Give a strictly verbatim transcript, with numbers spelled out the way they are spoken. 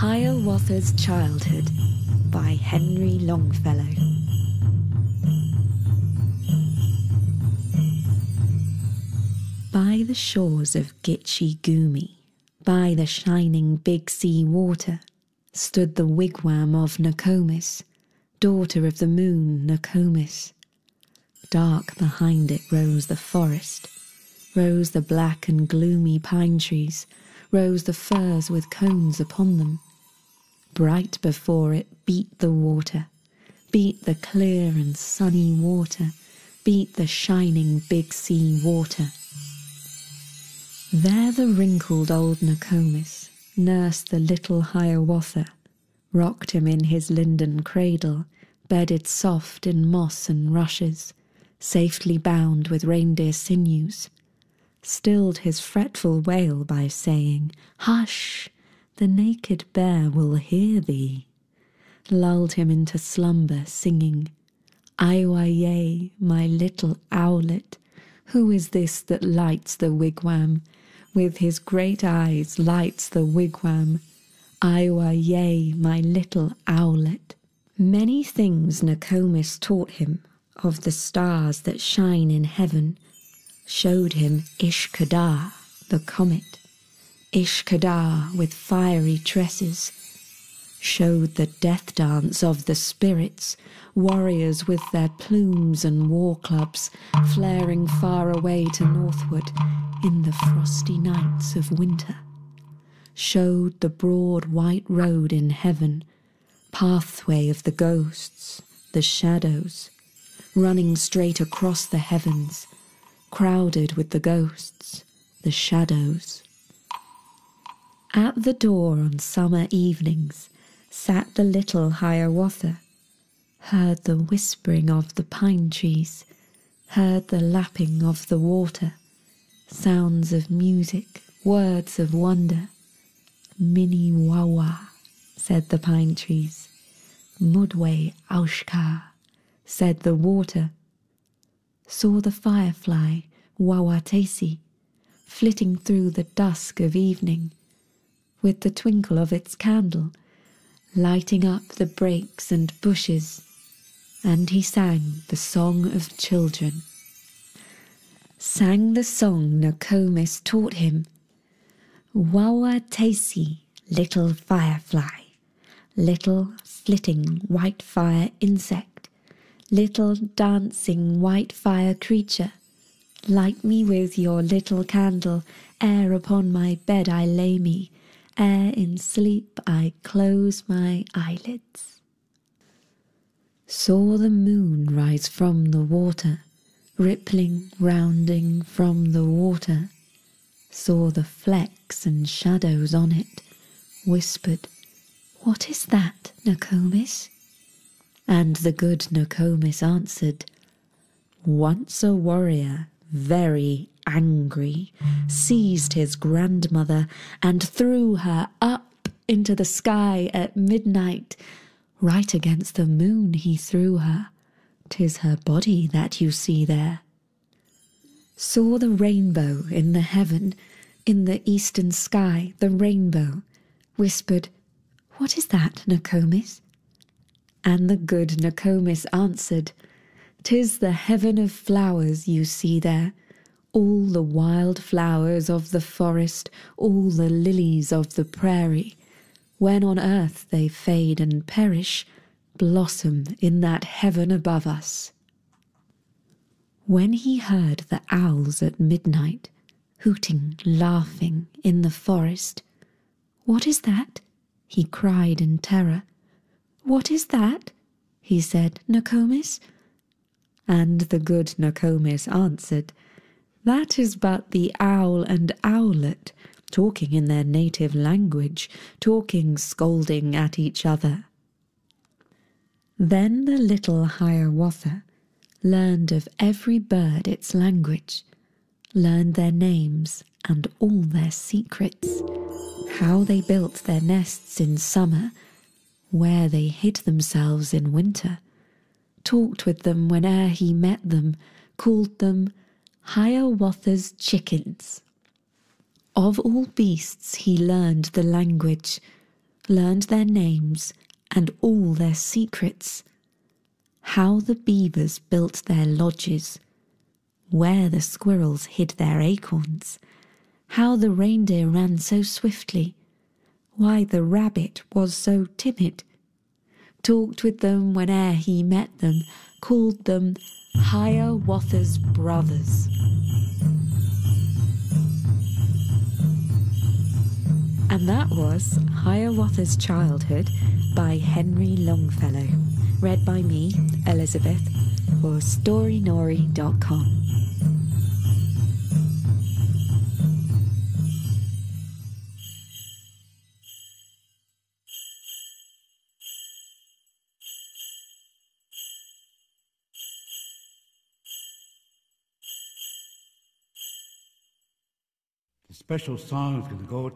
Hiawatha's Childhood by Henry Longfellow. By the shores of Gitche Gumee, by the shining Big Sea water, stood the wigwam of Nokomis, daughter of the moon Nokomis. Dark behind it rose the forest, rose the black and gloomy pine trees, rose the firs with cones upon them. Bright before it beat the water, beat the clear and sunny water, beat the shining Big Sea water. There the wrinkled old Nokomis nursed the little Hiawatha, rocked him in his linden cradle, bedded soft in moss and rushes, safely bound with reindeer sinews, stilled his fretful wail by saying, "Hush, the naked bear will hear thee," lulled him into slumber singing, "Aiwaye, my little owlet, who is this that lights the wigwam? With his great eyes lights the wigwam. Aiwaye, my little owlet." Many things Nokomis taught him of the stars that shine in heaven, showed him Ishkadar, the comet, Ishkadar with fiery tresses, showed the death dance of the spirits, warriors with their plumes and war clubs, flaring far away to northward in the frosty nights of winter, showed the broad white road in heaven, pathway of the ghosts, the shadows, running straight across the heavens, crowded with the ghosts, the shadows. At the door on summer evenings sat the little Hiawatha, heard the whispering of the pine trees, heard the lapping of the water, sounds of music, words of wonder. "Mini wawa," said the pine trees. "Mudwe aushka," said the water. Saw the firefly, Wawatesi, flitting through the dusk of evening, with the twinkle of its candle, lighting up the brakes and bushes, and he sang the song of children. Sang the song Nokomis taught him. Wawatesi, little firefly, little flitting white fire insect, little dancing white fire creature, light me with your little candle, ere upon my bed I lay me, ere in sleep I close my eyelids. Saw the moon rise from the water, rippling, rounding from the water, saw the flecks and shadows on it, whispered, "What is that, Nokomis?" And the good Nokomis answered, "Once a warrior, very angry, seized his grandmother and threw her up into the sky at midnight. Right against the moon he threw her. 'Tis her body that you see there." Saw the rainbow in the heaven, in the eastern sky, the rainbow, whispered, "What is that, Nokomis?" And the good Nokomis answered, "'Tis the heaven of flowers you see there, all the wild flowers of the forest, all the lilies of the prairie. When on earth they fade and perish, blossom in that heaven above us." When he heard the owls at midnight, hooting, laughing in the forest, "What is that?" he cried in terror. "What is that?" he said, "Nokomis?" And the good Nokomis answered, "That is but the owl and owlet, talking in their native language, talking, scolding at each other." Then the little Hiawatha learned of every bird its language, learned their names and all their secrets, how they built their nests in summer, where they hid themselves in winter, talked with them whene'er he met them, called them Hiawatha's chickens. Of all beasts he learned the language, learned their names and all their secrets, how the beavers built their lodges, where the squirrels hid their acorns, how the reindeer ran so swiftly, why the rabbit was so timid, talked with them whene'er he met them, called them Hiawatha's brothers. And that was Hiawatha's Childhood by Henry Longfellow, read by me, Elizabeth, for story nori dot com. The special song is going to go